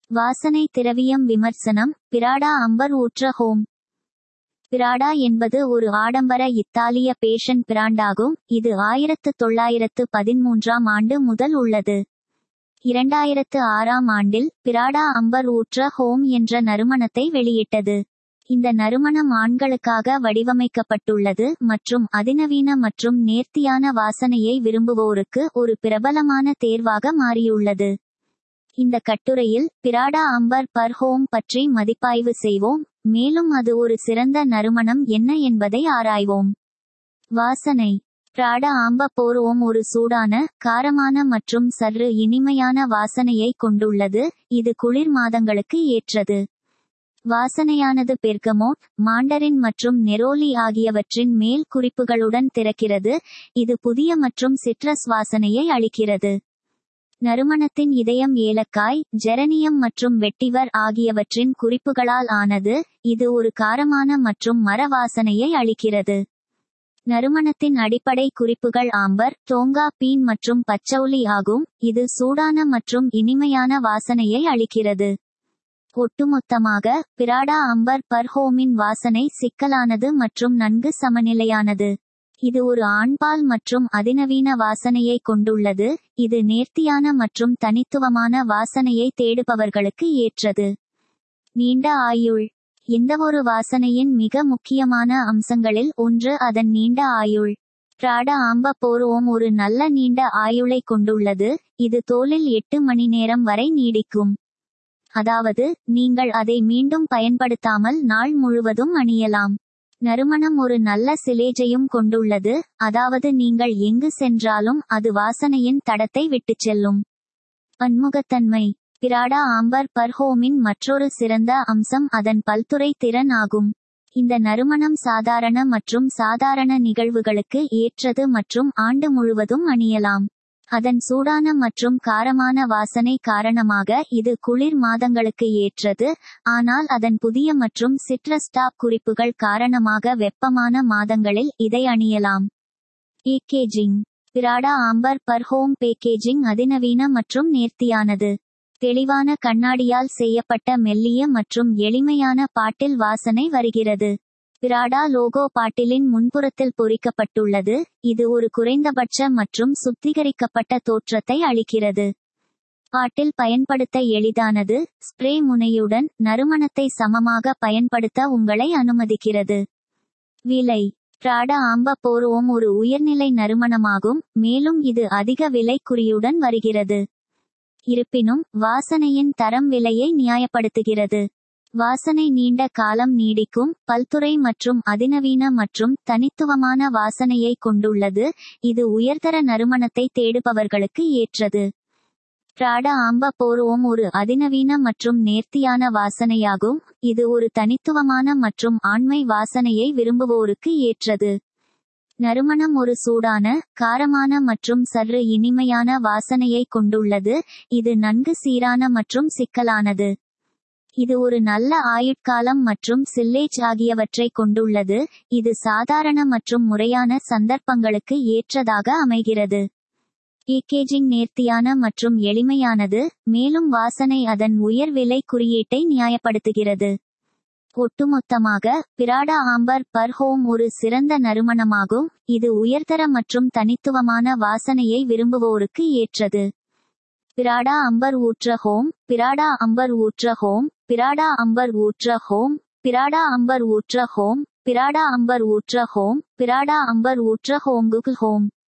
வாசனை திரவியம் விமர்சனம். பிராடா அம்பர் ஊற்ற ஹோம். பிராடா என்பது ஒரு ஆடம்பர இத்தாலிய பேஷன் பிராண்டாகும். இது 1913ஆம் ஆண்டு முதல் உள்ளது. 2006ஆம் ஆண்டில் பிராடா அம்பர் ஊற்ற ஹோம் என்ற நறுமணத்தை வெளியிட்டது. இந்த நறுமணம் ஆண்களுக்காக வடிவமைக்கப்பட்டுள்ளது மற்றும் அதிநவீன மற்றும் நேர்த்தியான வாசனையை விரும்புவோருக்கு ஒரு பிரபலமான தேர்வாக மாறியுள்ளது. இந்த கட்டுரையில் பிராடா அம்பர் பர் ஹோம் பற்றி மதிப்பாய்வு செய்வோம், மேலும் அது ஒரு சிறந்த நறுமணம் என்ன என்பதை ஆராய்வோம். வாசனை. பிராடா ஆம்பர் பர் ஹோம் ஒரு சூடான, காரமான மற்றும் சற்று இனிமையான வாசனையை கொண்டுள்ளது. இது குளிர் மாதங்களுக்கு ஏற்றது. வாசனையானது பெர்கமோட், மாண்டரின் மற்றும் நெரோலி ஆகியவற்றின் மேல் குறிப்புகளுடன் திறக்கிறது. இது புதிய மற்றும் சிட்ரஸ் வாசனையை அளிக்கிறது. நறுமணத்தின் இதயம் ஏலக்காய், ஜெரனியம் மற்றும் வெட்டிவர் ஆகியவற்றின் குறிப்புகளால் ஆனது. இது ஒரு காரமான மற்றும் மர வாசனையை அளிக்கிறது. நறுமணத்தின் அடிப்படை குறிப்புகள் ஆம்பர், டோங்கா பீன் மற்றும் பச்சௌலி ஆகும். இது சூடான மற்றும் இனிமையான வாசனையை அளிக்கிறது. ஒட்டுமொத்தமாக, பிராடா அம்பர் பர் ஹோமின் வாசனை சிக்கலானது மற்றும் நன்கு சமநிலையானது. இது ஒரு ஆண்பால் மற்றும் அதிநவீன வாசனையை கொண்டுள்ளது. இது நேர்த்தியான மற்றும் தனித்துவமான வாசனையை தேடுபவர்களுக்கு ஏற்றது. நீண்ட ஆயுள். எந்தவொரு வாசனையின் மிக முக்கியமான அம்சங்களில் ஒன்று அதன் நீண்ட ஆயுள். பிராடா ஆம்பர் பர் ஹோம் ஒரு நல்ல நீண்ட ஆயுளை கொண்டுள்ளது. இது தோலில் 8 மணி நேரம் வரை நீடிக்கும். அதாவது, நீங்கள் அதை மீண்டும் பயன்படுத்தாமல் நாள் முழுவதும் அணியலாம். நறுமணம் ஒரு நல்ல சிலேஜையும் கொண்டுள்ளது, அதாவது நீங்கள் எங்கு சென்றாலும் அது வாசனையின் தடத்தை விட்டுச் செல்லும். பன்முகத்தன்மை. பிராடா ஆம்பர் பர் ஹோமின் மற்றொரு சிறந்த அம்சம் அதன் பல்துறை திறன் ஆகும். இந்த நறுமணம் சாதாரண மற்றும் சாதாரண நிகழ்வுகளுக்கு ஏற்றது மற்றும் ஆண்டு முழுவதும் அணியலாம். அதன் சூடான மற்றும் காரமான வாசனை காரணமாக இது குளிர் மாதங்களுக்கு ஏற்றது, ஆனால் அதன் புதிய மற்றும் சிட்ரஸ் டாப் குறிப்புகள் காரணமாக வெப்பமான மாதங்களில் இதை அணியலாம். Packaging. Prada amber pour home packaging அதிநவீன மற்றும் நேர்த்தியானது. தெளிவான கண்ணாடியால் செய்யப்பட்ட மெல்லிய மற்றும் எளிமையான பாட்டில் வாசனை வருகிறது. பிராடா லோகோ பாட்டிலின் முன்புறத்தில் பொறிக்கப்பட்டுள்ளது. இது ஒரு குறைந்தபட்ச மற்றும் சுத்திகரிக்கப்பட்ட தோற்றத்தை அளிக்கிறது. பாட்டில் பயன்படுத்த எளிதானது, ஸ்ப்ரே முனையுடன் நறுமணத்தை சமமாக பயன்படுத்த உங்களை அனுமதிக்கிறது. விலை. பிராடா ஆம்பர் பர் ஹோம் ஒரு உயர்நிலை நறுமணமாகும், மேலும் இது அதிக விலை குறியுடன் வருகிறது. இருப்பினும், வாசனையின் தரம் விலையை நியாயப்படுத்துகிறது. வாசனை நீண்ட காலம் நீடிக்கும், பல்துறை மற்றும் அதிநவீன மற்றும் தனித்துவமான வாசனையை கொண்டுள்ளது. இது உயர்தர நறுமணத்தை தேடுபவர்களுக்கு ஏற்றது. பிராடா ஆம்பர் பர் ஹோம் ஒரு அதிநவீன மற்றும் நேர்த்தியான வாசனையாகும். இது ஒரு தனித்துவமான மற்றும் ஆண்மை வாசனையை விரும்புவோருக்கு ஏற்றது. நறுமணம் ஒரு சூடான, காரமான மற்றும் சற்று இனிமையான வாசனையை கொண்டுள்ளது. இது நன்கு சீரான மற்றும் சிக்கலானது. இது ஒரு நல்ல ஆயுட்காலம் மற்றும் சில்லேஜ் ஆகியவற்றை கொண்டுள்ளது. இது சாதாரண மற்றும் முறையான சந்தர்ப்பங்களுக்கு ஏற்றதாக அமைகிறது. பேக்கேஜிங் நேர்த்தியான மற்றும் எளிமையானது, மேலும் வாசனை அதன் உயர் விலை குறியீட்டை நியாயப்படுத்துகிறது. ஒட்டுமொத்தமாக, பிராடா ஆம்பர் பர் ஹோம் ஒரு சிறந்த நறுமணமாகும். இது உயர்தர மற்றும் தனித்துவமான வாசனையை விரும்புவோருக்கு ஏற்றது. பிராடா அம்பர் ஊற்ற ஹோம். பிராடா அம்பர் ஊற்ற ஹோம். பிராடா அம்பர் ஊற்ற ஹோம். பிராடா அம்பர் ஊற்ற ஹோம். பிராடா அம்பர் ஊற்ற ஹோம். பிராடா அம்பர் ஊற்ற ஹோம். Google home.